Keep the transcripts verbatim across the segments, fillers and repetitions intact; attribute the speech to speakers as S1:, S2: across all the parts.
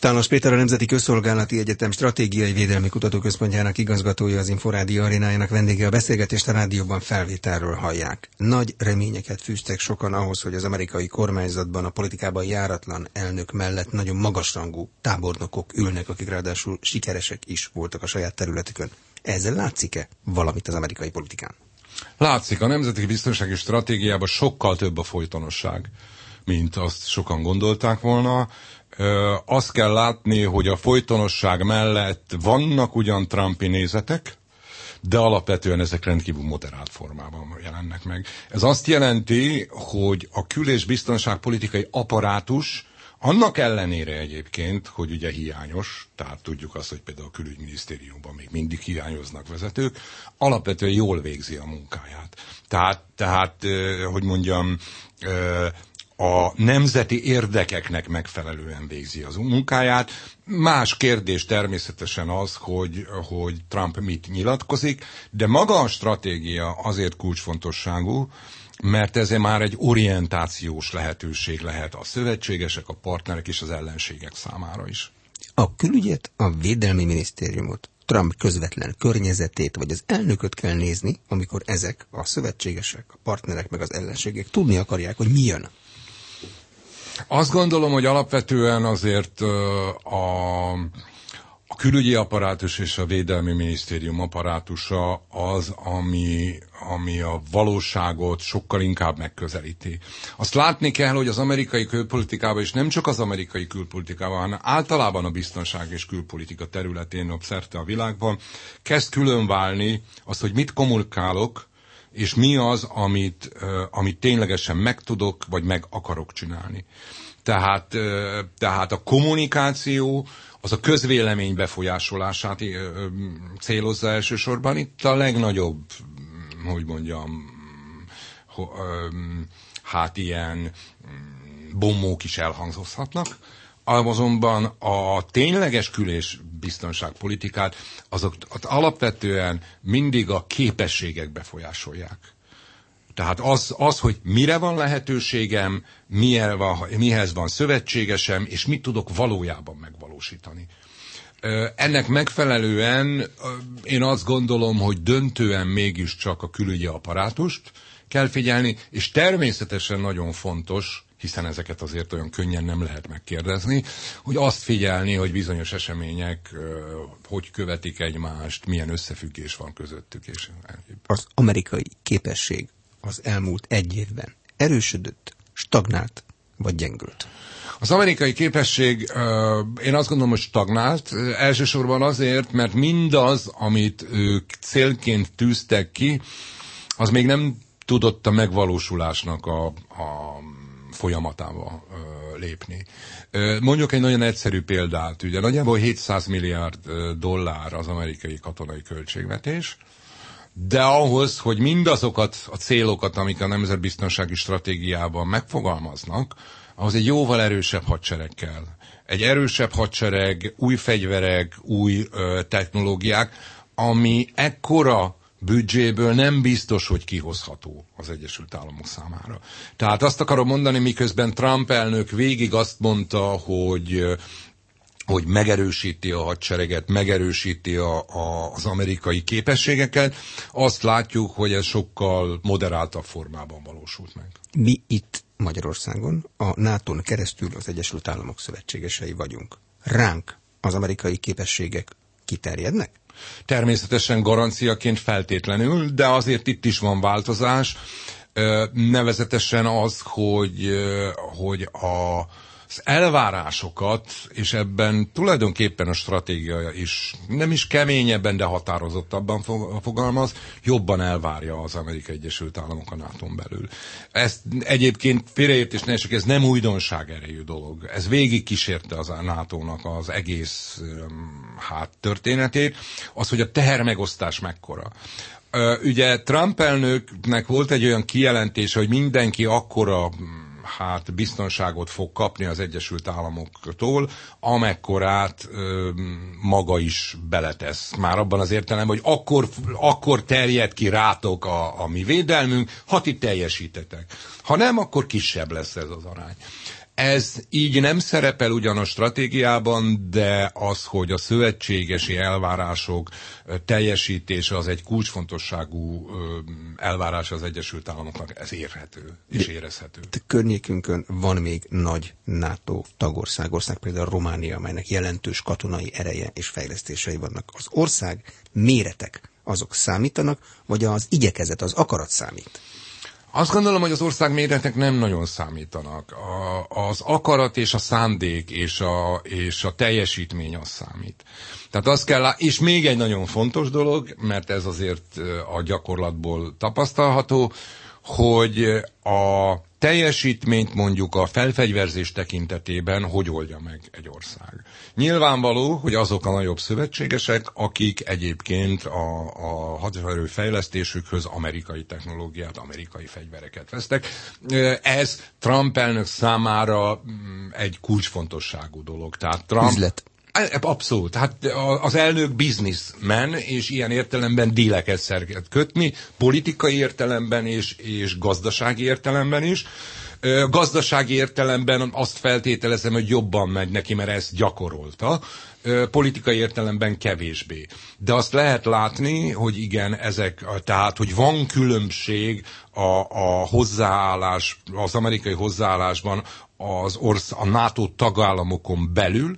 S1: Tános Péter, a Nemzeti Közszolgálati Egyetem Stratégiai Védelmi Kutatóközpontjának igazgatója, az Inforádió arénájának vendége. A beszélgetést a rádióban felvételről hallják. Nagy reményeket fűztek sokan ahhoz, hogy az amerikai kormányzatban a politikában járatlan elnök mellett nagyon magasrangú tábornokok ülnek, akik ráadásul sikeresek is voltak a saját területükön. Ezzel látszik-e valamit az amerikai politikán?
S2: Látszik, a nemzeti biztonsági stratégiában sokkal több a folytonosság, mint azt sokan gondolták volna. Ö, azt kell látni, hogy a folytonosság mellett vannak ugyan trumpi nézetek, de alapvetően ezek rendkívül moderált formában jelennek meg. Ez azt jelenti, hogy a kül- és biztonságpolitikai apparátus annak ellenére egyébként, hogy ugye hiányos, tehát tudjuk azt, hogy például a külügyminisztériumban még mindig hiányoznak vezetők, alapvetően jól végzi a munkáját. Tehát, tehát hogy mondjam, a nemzeti érdekeknek megfelelően végzi az munkáját. Más kérdés természetesen az, hogy, hogy Trump mit nyilatkozik, de maga a stratégia azért kulcsfontosságú, mert ez már egy orientációs lehetőség lehet a szövetségesek, a partnerek és az ellenségek számára is.
S1: A külügyet, a védelmi minisztériumot, Trump közvetlen környezetét, vagy az elnököt kell nézni, amikor ezek a szövetségesek, a partnerek meg az ellenségek tudni akarják, hogy mi jön.
S2: Azt gondolom, hogy alapvetően azért a, a külügyi apparátus és a védelmi minisztérium apparátusa az, ami, ami a valóságot sokkal inkább megközelíti. Azt látni kell, hogy az amerikai külpolitikában, és nem csak az amerikai külpolitikában, hanem általában a biztonság és külpolitika területén szerte a világban kezd különválni az, hogy mit kommunikálok, és mi az, amit, uh, amit ténylegesen megtudok, vagy meg akarok csinálni. Tehát, uh, tehát a kommunikáció az a közvélemény befolyásolását uh, célozza elsősorban. Itt a legnagyobb, hogy mondjam, uh, hát ilyen bombók is elhangzhatnak. Azonban a tényleges kül- és biztonságpolitikát azok alapvetően mindig a képességek befolyásolják. Tehát az, az hogy mire van lehetőségem, van, mihez van szövetségesem, és mit tudok valójában megvalósítani. Ennek megfelelően én azt gondolom, hogy döntően mégiscsak a külügyi apparátust kell figyelni, és természetesen nagyon fontos, hiszen ezeket azért olyan könnyen nem lehet megkérdezni, hogy azt figyelni, hogy bizonyos események uh, hogy követik egymást, milyen összefüggés van közöttük. És
S1: az amerikai képesség az elmúlt egy évben erősödött, stagnált vagy gyengült?
S2: Az amerikai képesség, uh, én azt gondolom, hogy stagnált, uh, elsősorban azért, mert mindaz, amit ők célként tűztek ki, az még nem tudott a megvalósulásnak a, a folyamatába ö, lépni. Ö, mondjuk egy nagyon egyszerű példát, ugye nagyjából hétszáz milliárd dollár az amerikai katonai költségvetés, de ahhoz, hogy mindazokat a célokat, amik a nemzetbiztonsági stratégiában megfogalmaznak, ahhoz egy jóval erősebb hadsereg kell. Egy erősebb hadsereg, új fegyverek, új ö, technológiák, ami ekkora büdzséből nem biztos, hogy kihozható az Egyesült Államok számára. Tehát azt akarom mondani, miközben Trump elnök végig azt mondta, hogy, hogy megerősíti a hadsereget, megerősíti a, a, az amerikai képességeket, azt látjuk, hogy ez sokkal moderáltabb formában valósult meg.
S1: Mi itt Magyarországon a nátón keresztül az Egyesült Államok szövetségesei vagyunk. Ránk az amerikai képességek kiterjednek?
S2: Természetesen garanciaként feltétlenül, de azért itt is van változás, nevezetesen az, hogy, hogy a, az elvárásokat, és ebben tulajdonképpen a stratégia is nem is keményebben, de határozottabban fogalmaz, jobban elvárja az Amerikai Egyesült Államok a nátón belül. Ez egyébként félreértés ne esik, ez nem újdonság erejű dolog. Ez végig kísérte az nátónak az egész hát, történetét, az, hogy a tehermegosztás mekkora. Ugye Trump elnöknek volt egy olyan kijelentése, hogy mindenki akkora hát biztonságot fog kapni az Egyesült Államoktól, amekkorát ö, maga is beletesz. Már abban az értelemben, hogy akkor, akkor terjed ki rátok a, a mi védelmünk, ha ti teljesítetek. Ha nem, akkor kisebb lesz ez az arány. Ez így nem szerepel ugyan a stratégiában, de az, hogy a szövetségesi elvárások teljesítése az egy kulcsfontosságú elvárás az Egyesült Államoknak, ez érhető és érezhető.
S1: De környékünkön van még nagy NATO tagország, ország például Románia, amelynek jelentős katonai ereje és fejlesztései vannak. Az ország méretek azok számítanak, vagy az igyekezet, az akarat számít?
S2: Azt gondolom, hogy az ország méretek nem nagyon számítanak. A, az akarat és a szándék és a, és a teljesítmény az számít. Tehát azt kell, és még egy nagyon fontos dolog, mert ez azért a gyakorlatból tapasztalható, hogy a teljesítményt mondjuk a felfegyverzés tekintetében hogy oldja meg egy ország. Nyilvánvaló, hogy azok a nagyobb szövetségesek, akik egyébként a, a haderő fejlesztésükhöz amerikai technológiát, amerikai fegyvereket vesztek. Ez Trump elnök számára egy kulcsfontosságú dolog. Tehát Trump...
S1: Üzlet.
S2: Abszolút. Hát az elnök businessman, és ilyen értelemben díleket szeret kötni, politikai értelemben és, és gazdasági értelemben is. Gazdasági értelemben azt feltételezem, hogy jobban megy neki, mert ezt gyakorolta. Politikai értelemben kevésbé. De azt lehet látni, hogy igen, ezek, tehát, hogy van különbség a, a hozzáállás, az amerikai hozzáállásban az orsz, a NATO tagállamokon belül,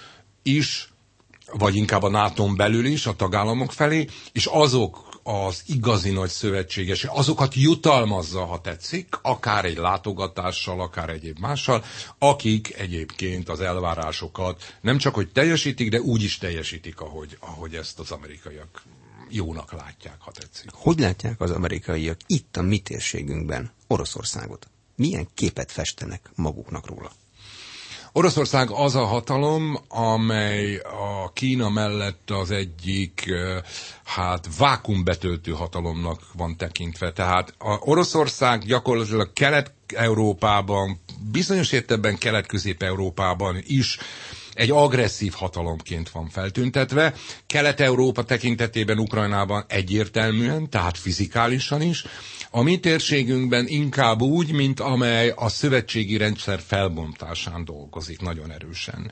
S2: is, vagy inkább a nátón belül is, a tagállamok felé, és azok az igazi nagy szövetségesek, azokat jutalmazza, ha tetszik, akár egy látogatással, akár egyéb mással, akik egyébként az elvárásokat nem csak, hogy teljesítik, de úgy is teljesítik, ahogy, ahogy ezt az amerikaiak jónak látják, ha tetszik.
S1: Hogy látják az amerikaiak itt a mi térségünkben Oroszországot? Milyen képet festenek maguknak róla?
S2: Oroszország az a hatalom, amely a Kína mellett az egyik hát vákuumbetöltő hatalomnak van tekintve. Tehát a Oroszország gyakorlatilag Kelet-Európában, bizonyos értelemben Kelet-Közép-Európában is egy agresszív hatalomként van feltüntetve. Kelet-Európa tekintetében Ukrajnában egyértelműen, tehát fizikálisan is. A mi térségünkben inkább úgy, mint amely a szövetségi rendszer felbontásán dolgozik nagyon erősen.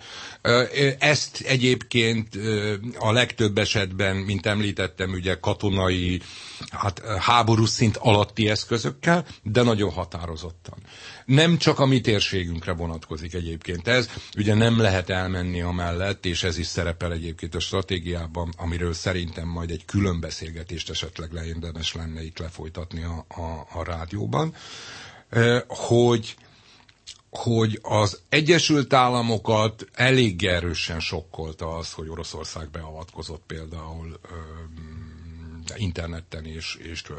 S2: Ezt egyébként a legtöbb esetben, mint említettem, ugye katonai, hát háborús szint alatti eszközökkel, de nagyon határozottan. Nem csak a mi térségünkre vonatkozik egyébként ez, ugye nem lehet elmenni amellett, és ez is szerepel egyébként a stratégiában, amiről szerintem majd egy külön beszélgetést esetleg érdemes lenne itt lefolytatni a, a, a rádióban, hogy, hogy az Egyesült Államokat elég erősen sokkolta az, hogy Oroszország beavatkozott például ö, interneten és, és ö,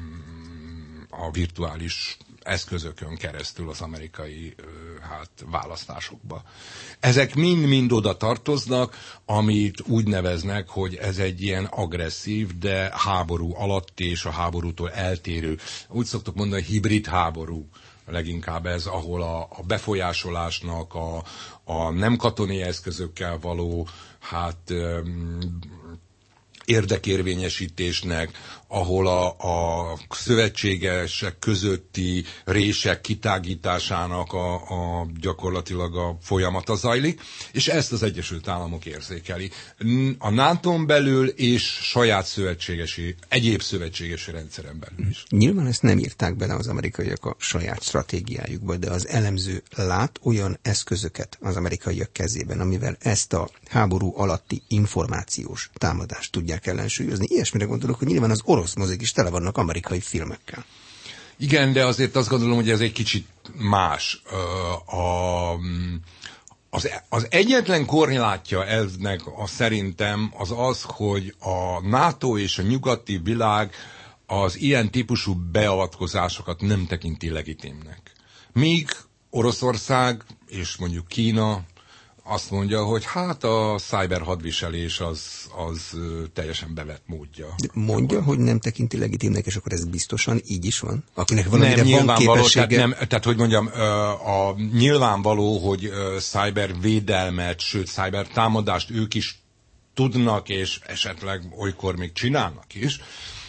S2: a virtuális eszközökön keresztül az amerikai hát, választásokba. Ezek mind-mind oda tartoznak, amit úgy neveznek, hogy ez egy ilyen agresszív, de háború alatti és a háborútól eltérő. Úgy szoktuk mondani, hogy hibrid háború. Leginkább ez, ahol a, a befolyásolásnak, a, a nem katonai eszközökkel való hát öm, érdekérvényesítésnek, ahol a, a szövetségesek közötti rések kitágításának a, a gyakorlatilag a folyamata zajlik, és ezt az Egyesült Államok érzékeli. A nátón belül és saját szövetségesi, egyéb szövetségesi rendszeren belül is.
S1: Nyilván ezt nem írták bele az amerikaiak a saját stratégiájukba, de az elemző lát olyan eszközöket az amerikaiak kezében, amivel ezt a háború alatti információs támadást tudják ellensúlyozni. Ilyesmire gondolok, hogy nyilván az orosz mozik is tele vannak amerikai filmekkel.
S2: Igen, de azért azt gondolom, hogy ez egy kicsit más. A, az, az egyetlen korrelátja eznek a szerintem az az, hogy a NATO és a nyugati világ az ilyen típusú beavatkozásokat nem tekinti legitimnek. Míg Oroszország és mondjuk Kína azt mondja, hogy hát a cyber hadviselés az, az teljesen bevett módja.
S1: De mondja, hogy nem tekinti legitimnek, és akkor ez biztosan így is van? Akinek valamire nem, van képessége?
S2: Tehát, nem, tehát, hogy mondjam, a, a, nyilvánvaló, hogy cybervédelmet, sőt, cyber támadást ők is tudnak, és esetleg olykor még csinálnak is,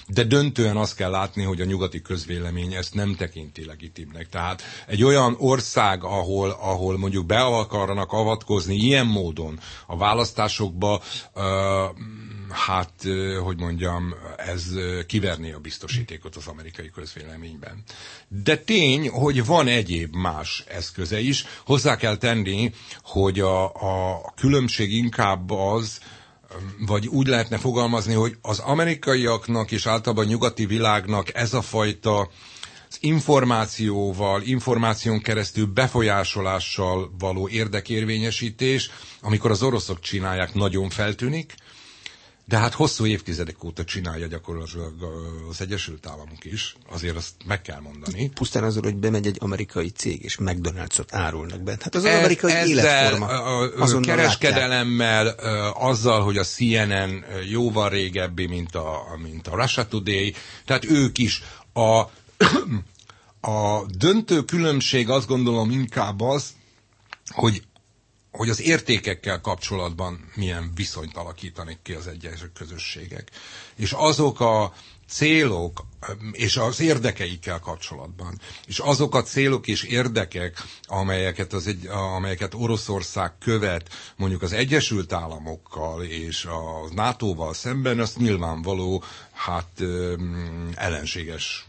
S2: de döntően azt kell látni, hogy a nyugati közvélemény ezt nem tekinti legitimnek. Tehát egy olyan ország, ahol, ahol mondjuk be akarnak avatkozni ilyen módon a választásokba, uh, hát, uh, hogy mondjam, ez uh, kiverné a biztosítékot az amerikai közvéleményben. De tény, hogy van egyéb más eszköze is. Hozzá kell tenni, hogy a, a különbség inkább az, vagy úgy lehetne fogalmazni, hogy az amerikaiaknak és általában a nyugati világnak ez a fajta az információval, információn keresztül befolyásolással való érdekérvényesítés, amikor az oroszok csinálják, nagyon feltűnik, de hát hosszú évtizedek óta csinálja gyakorlatilag az Egyesült Államok is, azért azt meg kell mondani.
S1: Pusztán azon, hogy bemegy egy amerikai cég, és McDonald's-ot árulnak be. Hát az az amerikai
S2: ezzel,
S1: életforma.
S2: A kereskedelemmel, látják. Azzal, hogy a C N N jóval régebbi, mint a, mint a Russia Today, tehát ők is. A, a döntő különbség azt gondolom inkább az, hogy hogy az értékekkel kapcsolatban milyen viszonyt alakítanak ki az egyes közösségek. És azok a célok, és az érdekeikkel kapcsolatban, és azok a célok és érdekek, amelyeket, az egy, amelyeket Oroszország követ, mondjuk az Egyesült Államokkal és a nátóval szemben, azt nyilvánvaló, hát ellenséges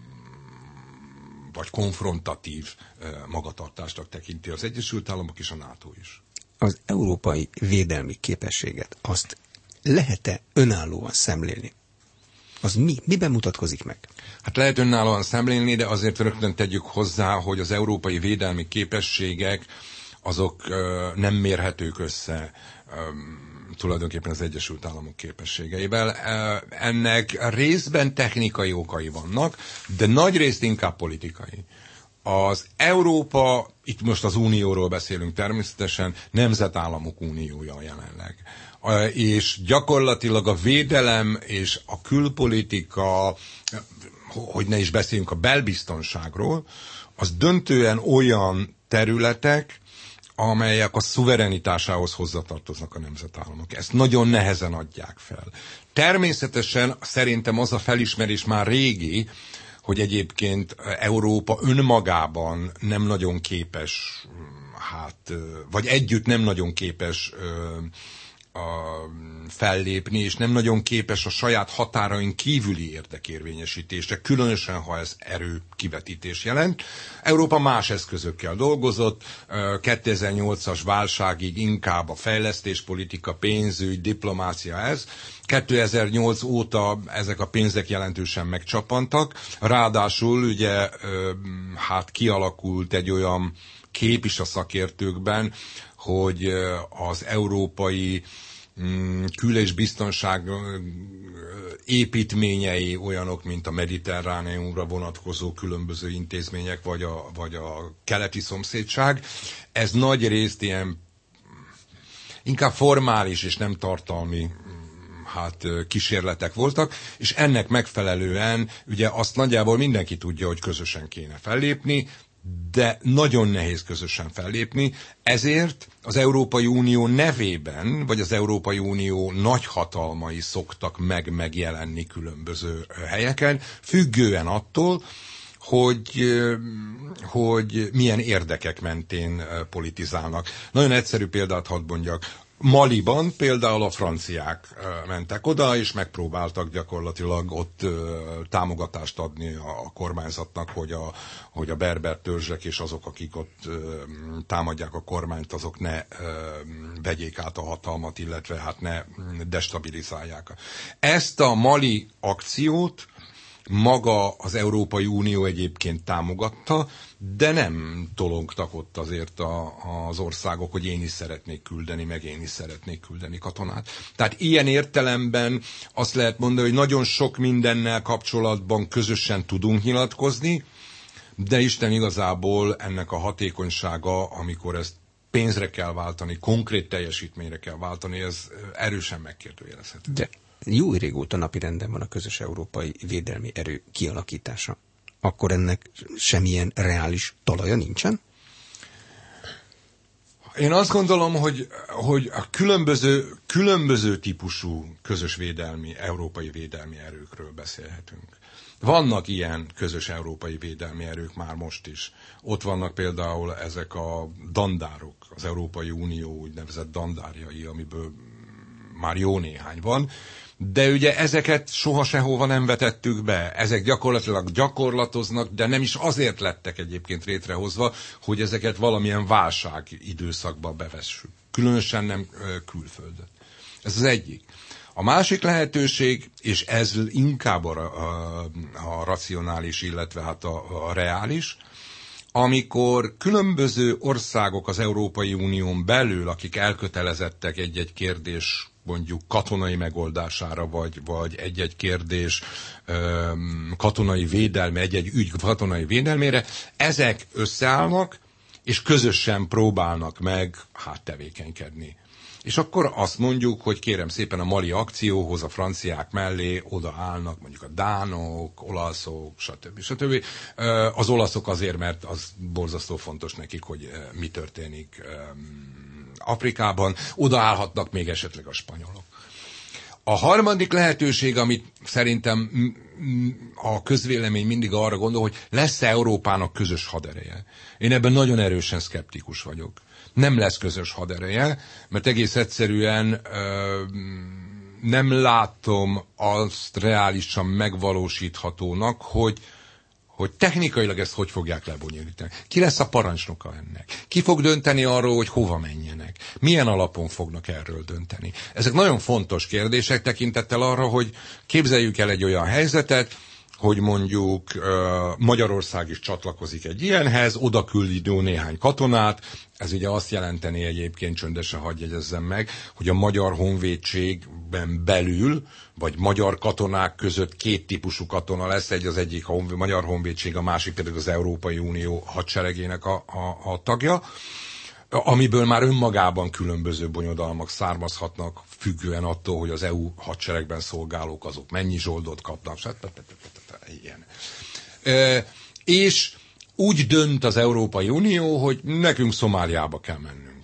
S2: vagy konfrontatív magatartásnak tekinti az Egyesült Államok és a NATO is.
S1: Az európai védelmi képességet, azt lehet-e önállóan szemlélni? Az mi? Miben mutatkozik meg?
S2: Hát lehet önállóan szemlélni, de azért rögtön tegyük hozzá, hogy az európai védelmi képességek azok ö, nem mérhetők össze ö, tulajdonképpen az Egyesült Államok képességeivel. Ennek részben technikai okai vannak, de nagy részt inkább politikai. Az Európa, itt most az Unióról beszélünk természetesen, nemzetállamok uniója jelenleg. És gyakorlatilag a védelem és a külpolitika, hogy ne is beszéljünk a belbiztonságról, az döntően olyan területek, amelyek a szuverenitásához hozzatartoznak a nemzetállamok. Ezt nagyon nehezen adják fel. Természetesen szerintem az a felismerés már régi, hogy egyébként Európa önmagában nem nagyon képes, hát, vagy együtt nem nagyon képes a fellépni, és nem nagyon képes a saját határain kívüli érdekérvényesítésre, különösen, ha ez erő kivetítés jelent. Európa más eszközökkel dolgozott, kétezer-nyolcas válságig inkább a fejlesztéspolitika, pénzügy, diplomácia ez. kétezer-nyolc óta ezek a pénzek jelentősen megcsapantak, ráadásul ugye hát kialakult egy olyan kép is a szakértőkben, hogy az európai kül- és biztonság építményei olyanok, mint a mediterráneumra vonatkozó különböző intézmények, vagy a, vagy a keleti szomszédság. Ez nagy részt ilyen inkább formális és nem tartalmi hát kísérletek voltak, és ennek megfelelően ugye azt nagyjából mindenki tudja, hogy közösen kéne fellépni, de nagyon nehéz közösen fellépni, ezért az Európai Unió nevében, vagy az Európai Unió nagyhatalmai szoktak meg megjelenni különböző helyeken, függően attól, hogy, hogy milyen érdekek mentén politizálnak. Nagyon egyszerű példát hadd mondjak. Maliban például a franciák mentek oda, és megpróbáltak gyakorlatilag ott támogatást adni a kormányzatnak, hogy a, hogy a berber törzsek és azok, akik ott támadják a kormányt, azok ne vegyék át a hatalmat, illetve hát ne destabilizálják. Ezt a mali akciót maga az Európai Unió egyébként támogatta, de nem tolongtak ott azért a, az országok, hogy én is szeretnék küldeni, meg én is szeretnék küldeni katonát. Tehát ilyen értelemben azt lehet mondani, hogy nagyon sok mindennel kapcsolatban közösen tudunk nyilatkozni, de Isten igazából ennek a hatékonysága, amikor ezt pénzre kell váltani, konkrét teljesítményre kell váltani, ez erősen megkérdőjelezhető.
S1: De jó régóta napirenden van a közös európai védelmi erő kialakítása. Akkor ennek semmilyen reális talaja nincsen?
S2: Én azt gondolom, hogy, hogy a különböző, különböző típusú közös védelmi, európai védelmi erőkről beszélhetünk. Vannak ilyen közös európai védelmi erők már most is. Ott vannak például ezek a dandárok, az Európai Unió úgynevezett dandárjai, amiből már jó néhány van, de ugye ezeket soha sehova nem vetettük be. Ezek gyakorlatilag gyakorlatoznak, de nem is azért lettek egyébként létrehozva, hogy ezeket valamilyen válság időszakba bevessük. Különösen nem külföldön. Ez az egyik. A másik lehetőség, és ez inkább a, a, a racionális, illetve hát a, a reális, amikor különböző országok az Európai Unión belül, akik elkötelezettek egy-egy kérdés mondjuk katonai megoldására, vagy, vagy egy-egy kérdés öm, katonai védelme, egy-egy ügy katonai védelmére, ezek összeállnak, és közösen próbálnak meg hát tevékenykedni. És akkor azt mondjuk, hogy kérem szépen a mali akcióhoz a franciák mellé odaállnak mondjuk a dánok, olaszok, stb. stb. Az olaszok azért, mert az borzasztó fontos nekik, hogy mi történik Afrikában, odaállhatnak még esetleg a spanyolok. A harmadik lehetőség, amit szerintem a közvélemény mindig arra gondol, hogy lesz-e Európának közös hadereje. Én ebben nagyon erősen szkeptikus vagyok. Nem lesz közös hadereje, mert egész egyszerűen ö, nem látom azt reálisan megvalósíthatónak, hogy, hogy technikailag ezt hogy fogják lebonyolítani. Ki lesz a parancsnoka ennek? Ki fog dönteni arról, hogy hova menjenek? Milyen alapon fognak erről dönteni? Ezek nagyon fontos kérdések tekintettel arra, hogy képzeljük el egy olyan helyzetet, hogy mondjuk uh, Magyarország is csatlakozik egy ilyenhez, oda küldi néhány katonát, ez ugye azt jelenteni egyébként, csöndesen hadd jegyezzem meg, hogy a magyar honvédségben belül, vagy magyar katonák között két típusú katona lesz, egy az egyik a honv- magyar honvédség, a másik pedig az Európai Unió hadseregének a, a, a tagja, amiből már önmagában különböző bonyodalmak származhatnak, függően attól, hogy az é u hadseregben szolgálók azok mennyi zsoldot kapnak, ilyen. E, és úgy dönt az Európai Unió, hogy nekünk Szomáliába kell mennünk.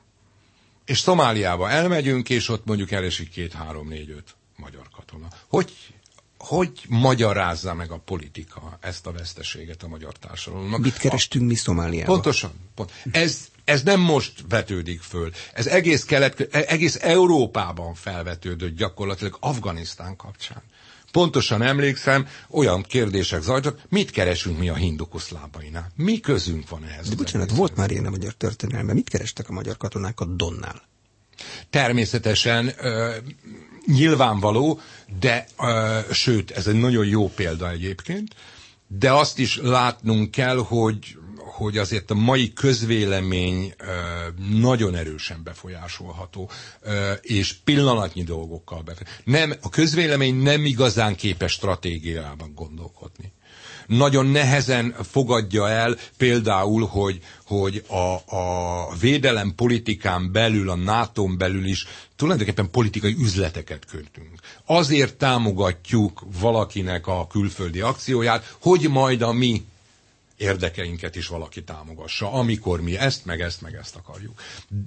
S2: És Szomáliába elmegyünk, és ott mondjuk elesik két, három, négy, öt magyar katona. Hogy, hogy magyarázza meg a politika ezt a veszteséget a magyar társadalomnak?
S1: Mit kerestünk mi Szomáliába?
S2: Pontosan. Pont. Ez, ez nem most vetődik föl. Ez egész, kelet, egész Európában felvetődött gyakorlatilag Afganisztán kapcsán. Pontosan emlékszem, olyan kérdések zajlottak, mit keresünk mi a hindukusz lábainál? Mi közünk van ehhez?
S1: De bocsánat, volt már ilyen a magyar történelemben. Mit kerestek a magyar katonák a Donnál?
S2: Természetesen uh, nyilvánvaló, de uh, sőt, ez egy nagyon jó példa egyébként, de azt is látnunk kell, hogy hogy azért a mai közvélemény nagyon erősen befolyásolható, és pillanatnyi dolgokkal befolyásolható. Nem, a közvélemény nem igazán képes stratégiában gondolkodni. Nagyon nehezen fogadja el például, hogy, hogy a, a védelem politikán belül, a nátón belül is tulajdonképpen politikai üzleteket kötünk. Azért támogatjuk valakinek a külföldi akcióját, hogy majd a mi érdekeinket is valaki támogassa, amikor mi ezt, meg ezt, meg ezt akarjuk.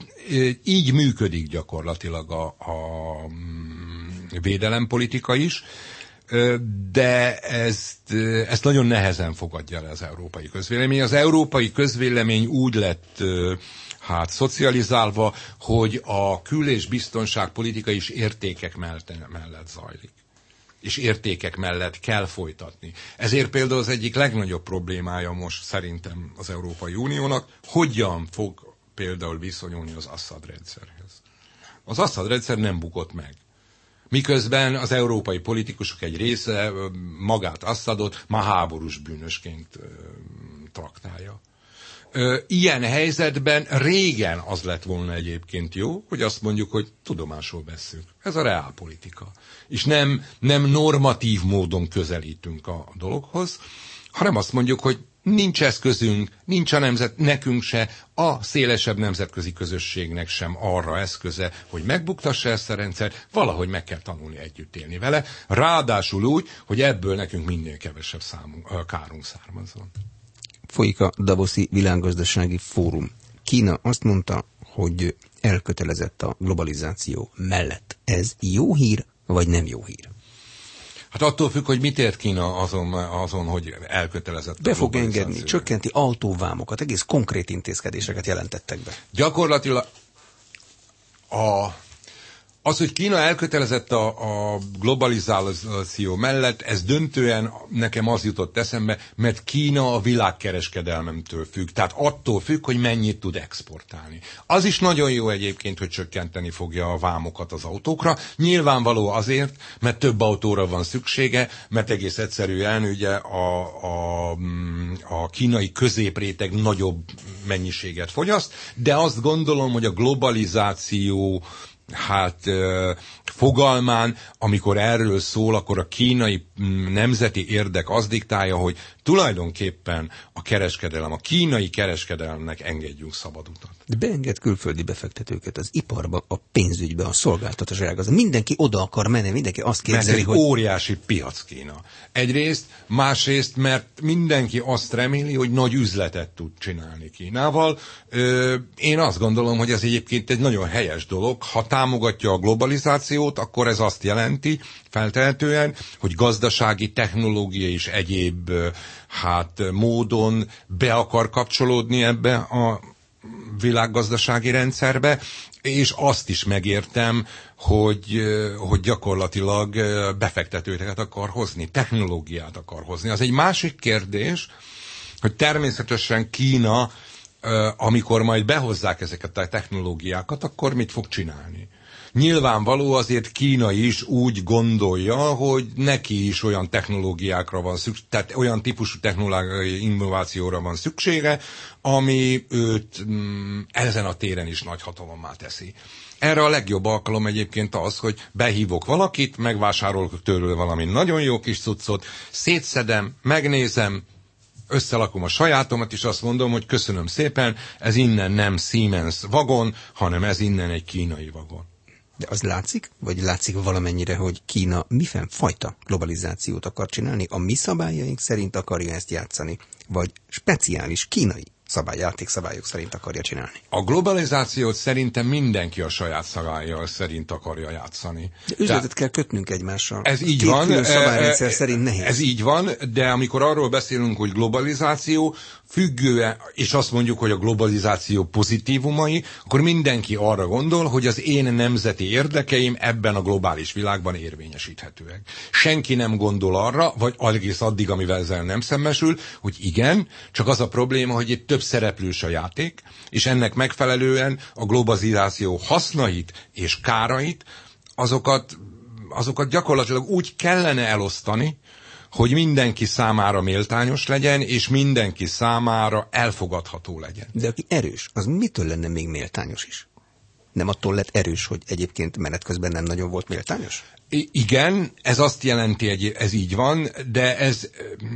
S2: Így működik gyakorlatilag a, a védelempolitika is, de ezt, ezt nagyon nehezen fogadja le az európai közvélemény. Az európai közvélemény úgy lett hát szocializálva, hogy a kül- és biztonságpolitika is értékek mellett, mellett zajlik. És értékek mellett kell folytatni. Ezért például az egyik legnagyobb problémája most szerintem az Európai Uniónak, hogyan fog például viszonyulni az Assad rendszerhez. Az Assad rendszer nem bukott meg. Miközben az európai politikusok egy része magát Assadot már háborús bűnösként traktálja. Ilyen helyzetben régen az lett volna egyébként jó, hogy azt mondjuk, hogy tudomásul vesszük. Ez a reálpolitika. És nem, nem normatív módon közelítünk a dologhoz, hanem azt mondjuk, hogy nincs eszközünk, nincs a nemzet, nekünk se, a szélesebb nemzetközi közösségnek sem arra eszköze, hogy megbuktassa ezt a rendszert, valahogy meg kell tanulni együtt élni vele, ráadásul úgy, hogy ebből nekünk minél kevesebb számunk, kárunk származzon.
S1: Folyik a Davoszi Világgazdasági Fórum. Kína azt mondta, hogy elkötelezett a globalizáció mellett. Ez jó hír, vagy nem jó hír?
S2: Hát attól függ, hogy mit ért Kína azon, azon hogy elkötelezett.
S1: Be fog engedni, csökkenti autóvámokat, egész konkrét intézkedéseket jelentettek be.
S2: Gyakorlatilag a... Az, hogy Kína elkötelezett a, a globalizáció mellett, ez döntően nekem az jutott eszembe, mert Kína a világkereskedelmemtől függ. Tehát attól függ, hogy mennyit tud exportálni. Az is nagyon jó egyébként, hogy csökkenteni fogja a vámokat az autókra. Nyilvánvaló azért, mert több autóra van szüksége, mert egész egyszerűen ugye a, a, a kínai középréteg nagyobb mennyiséget fogyaszt, de azt gondolom, hogy a globalizáció hát fogalmán, amikor erről szól, akkor a kínai nemzeti érdek az diktálja, hogy tulajdonképpen a kereskedelem, a kínai kereskedelemnek engedjünk szabad utat.
S1: De beenged külföldi befektetőket az iparba, a pénzügybe, a szolgáltatás ágazatba. Mindenki oda akar menni, mindenki azt képzeli,
S2: mert egy
S1: hogy...
S2: óriási piac Kína. Egyrészt, másrészt, mert mindenki azt reméli, hogy nagy üzletet tud csinálni Kínával. Ö, én azt gondolom, hogy ez egyébként egy nagyon helyes dolog. Ha támogatja a globalizációt, akkor ez azt jelenti, feltehetően, hogy gazdasági, technológiai és egyéb hát módon be akar kapcsolódni ebbe a világgazdasági rendszerbe, és azt is megértem, hogy, hogy gyakorlatilag befektetőket akar hozni, technológiát akar hozni. Az egy másik kérdés, hogy természetesen Kína, amikor majd behozzák ezeket a technológiákat, akkor mit fog csinálni? Nyilvánvaló azért Kína is úgy gondolja, hogy neki is olyan technológiákra van szükség, tehát olyan típusú technológiai innovációra van szüksége, ami őt mm, ezen a téren is nagy hatalommá teszi. Erre a legjobb alkalom egyébként az, hogy behívok valakit, megvásárolok tőle valami nagyon jó kis cuccot, szétszedem, megnézem, összelakom a sajátomat, és azt mondom, hogy köszönöm szépen, ez innen nem Siemens vagon, hanem ez innen egy kínai vagon.
S1: De az látszik, vagy látszik valamennyire, hogy Kína miféle fajta globalizációt akar csinálni? A mi szabályaink szerint akarja ezt játszani? Vagy speciális kínai szabály, játékszabályok szerint akarja csinálni?
S2: A globalizációt szerintem mindenki a saját szabályai szerint akarja játszani.
S1: De üzletet kell kötnünk egymással.
S2: Ez így
S1: Két
S2: van.
S1: Külön szabályrendszer szerint nehéz.
S2: Ez így van, de amikor arról beszélünk, hogy globalizáció, függően, és azt mondjuk, hogy a globalizáció pozitívumai, akkor mindenki arra gondol, hogy az én nemzeti érdekeim ebben a globális világban érvényesíthetőek. Senki nem gondol arra, vagy egész addig, amivel ezzel nem szembesül, hogy igen, csak az a probléma, hogy itt több szereplős a játék, és ennek megfelelően a globalizáció hasznait és kárait, azokat, azokat gyakorlatilag úgy kellene elosztani, hogy mindenki számára méltányos legyen, és mindenki számára elfogadható legyen.
S1: De aki erős, az mitől lenne még méltányos is? Nem attól lett erős, hogy egyébként menet közben nem nagyon volt méltányos?
S2: I- igen, ez azt jelenti, hogy ez így van, de ez,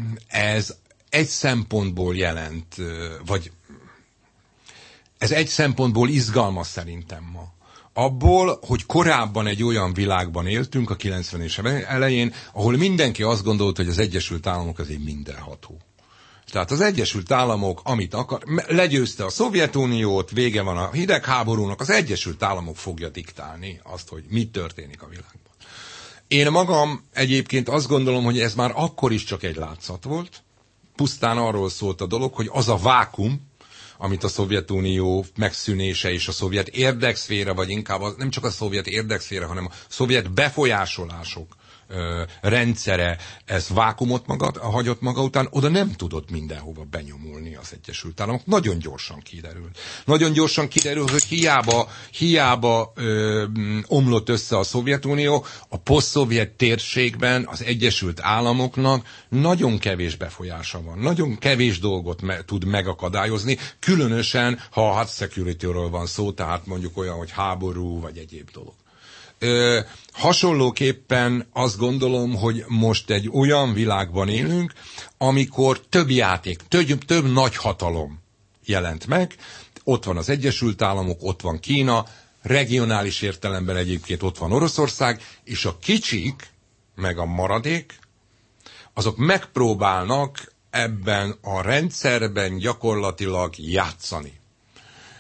S2: ez egy szempontból jelent, vagy ez egy szempontból izgalmas szerintem ma. Abból, hogy korábban egy olyan világban éltünk a kilencvenes elején, ahol mindenki azt gondolt, hogy az Egyesült Államok az egy mindenható. Tehát az Egyesült Államok, amit akar, legyőzte a Szovjetuniót, vége van a hidegháborúnak, az Egyesült Államok fogja diktálni azt, hogy mi történik a világban. Én magam egyébként azt gondolom, hogy ez már akkor is csak egy látszat volt. Pusztán arról szólt a dolog, hogy az a vákum, amit a Szovjetunió megszűnése és a szovjet érdekszféra, vagy inkább az, nem csak a szovjet érdekszféra, hanem a szovjet befolyásolások ö, rendszere, ez vákumot maga, hagyott maga után, oda nem tudott mindenhova benyomulni az Egyesült Államok. Nagyon gyorsan kiderült. Nagyon gyorsan kiderült, hogy hiába, hiába ö, omlott össze a Szovjetunió, a posztszovjet térségben az Egyesült Államoknak nagyon kevés befolyása van. Nagyon kevés dolgot me- tud megakadályozni, különösen, ha a hard security-ről van szó, tehát mondjuk olyan, hogy háború, vagy egyéb dolog. Ö, hasonlóképpen azt gondolom, hogy most egy olyan világban élünk, amikor több játék, több, több nagy hatalom jelent meg. Ott van az Egyesült Államok, ott van Kína, regionális értelemben egyébként ott van Oroszország, és a kicsik, meg a maradék, azok megpróbálnak ebben a rendszerben gyakorlatilag játszani.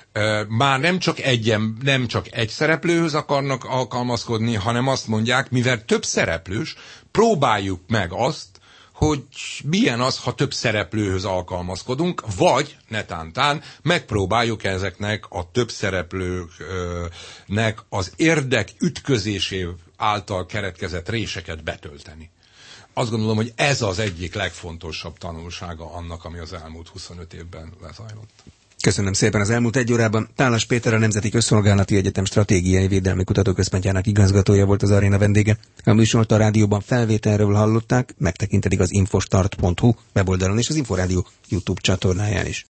S2: Már nem csak, egyen, nem csak egy szereplőhöz akarnak alkalmazkodni, hanem azt mondják, mivel több szereplős, próbáljuk meg azt, hogy milyen az, ha több szereplőhöz alkalmazkodunk, vagy netántán megpróbáljuk ezeknek a több szereplőknek az érdek ütközésé által keretkezett réseket betölteni. Azt gondolom, hogy ez az egyik legfontosabb tanulsága annak, ami az elmúlt huszonöt évben lezajlott.
S1: Köszönöm szépen. Az elmúlt egy órában Tálas Péter, a Nemzeti Közszolgálati Egyetem Stratégiai Védelmi Kutatóközpontjának igazgatója volt az aréna vendége. A műsort a rádióban felvételről hallották, megtekinthetik az infostart pont hu weboldalon és az Inforádió YouTube csatornáján is.